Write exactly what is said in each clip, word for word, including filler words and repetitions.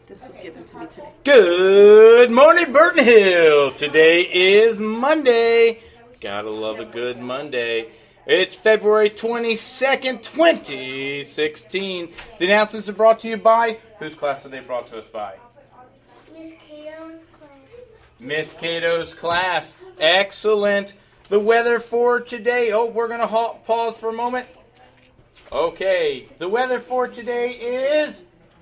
This was given to me today. Good morning, Burton Hill. Today is Monday. Gotta love a good Monday. It's February twenty-second, twenty sixteen. The announcements are brought to you by, whose class are they brought to us by? Miss Cato's class. Miss Cato's class. Excellent. The weather for today. Oh, we're going to ha- pause for a moment. Okay. The weather for today is...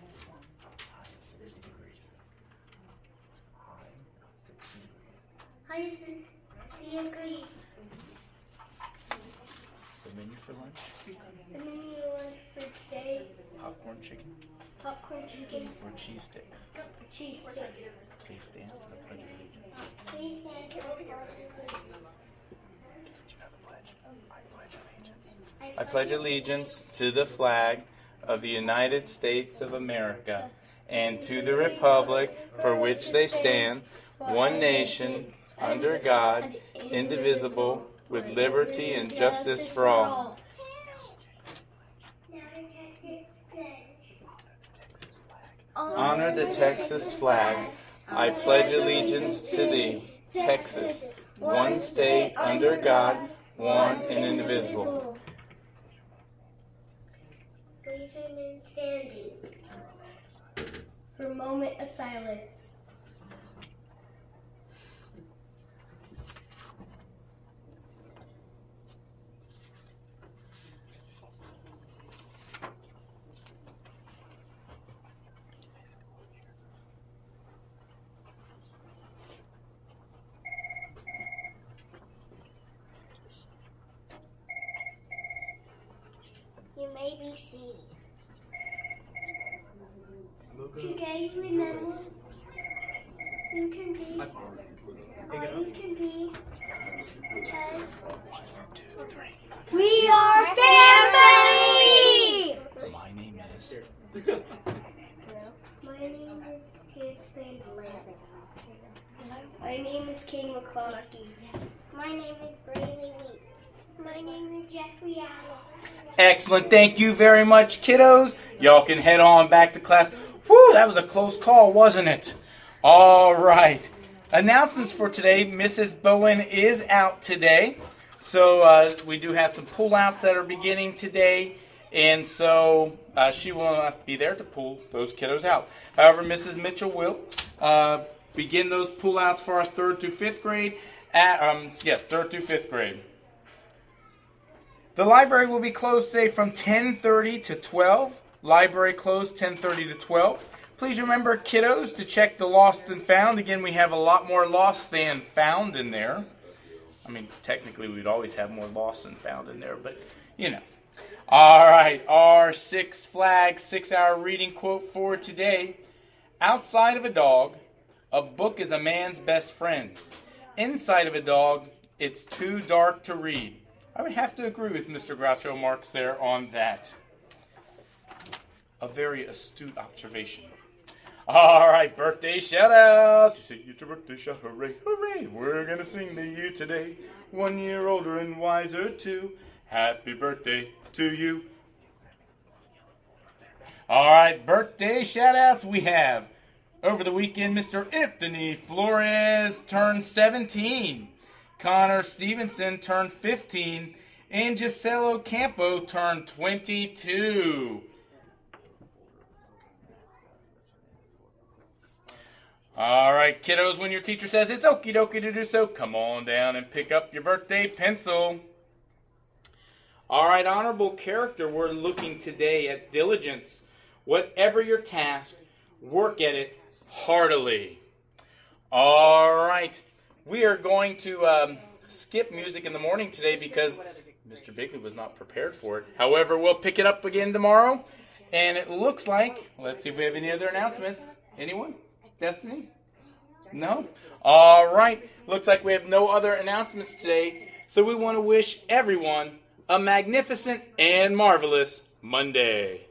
High is sixty degrees. The menu for lunch? The menu was for today, Popcorn chicken popcorn chicken, or cheese sticks? cheese sticks. Please stand for the pledge of allegiance. Please stand for the pledge. Do you have a pledge? I pledge allegiance. I pledge allegiance to the flag of the United States of America and to the republic for which they stand, one nation, under God, indivisible, with liberty and justice for all. Honor the Texas flag. I pledge allegiance to thee, Texas, one state under God, one and indivisible. Please remain standing for a moment of silence. You may be seated. Today we know Newton B. Or Newton B. Because we are family! My name is... My name is Terrence Brandley. My name is King McCloskey. My name is Braylee Weeks. My name is Jeffrey Allen. Excellent. Thank you very much, kiddos. Y'all can head on back to class. Whew, that was a close call, wasn't it? All right. Announcements for today. Missus Bowen is out today. So uh, we do have some pull-outs that are beginning today. And so uh, she will not be there to pull those kiddos out. However, Missus Mitchell will uh, begin those pull-outs for our third through fifth grade. At, um, yeah, third through fifth grade. The library will be closed today from ten thirty to twelve. Library closed ten thirty to twelve. Please remember, kiddos, to check the lost and found. Again, we have a lot more lost than found in there. I mean, technically, we'd always have more lost than found in there, but, you know. All right, our Six Flags six-hour reading quote for today. Outside of a dog, a book is a man's best friend. Inside of a dog, it's too dark to read. I would have to agree with Mister Groucho Marx there on that. A very astute observation. All right, birthday shout-outs. You say, it's your birthday shout, hooray, hooray. We're going to sing to you today. One year older and wiser too. Happy birthday to you. All right, birthday shout-outs we have. Over the weekend, Mister Anthony Flores turned seventeen. Connor Stevenson turned fifteen, and Giselle Ocampo turned twenty-two. All right, kiddos, when your teacher says it's okie dokie to do so, come on down and pick up your birthday pencil. All right, honorable character, we're looking today at diligence. Whatever your task, work at it heartily. All right. We are going to um, skip music in the morning today because Mister Bigley was not prepared for it. However, we'll pick it up again tomorrow. And it looks like, let's see if we have any other announcements. Anyone? Destiny? No? All right. Looks like we have no other announcements today. So we want to wish everyone a magnificent and marvelous Monday.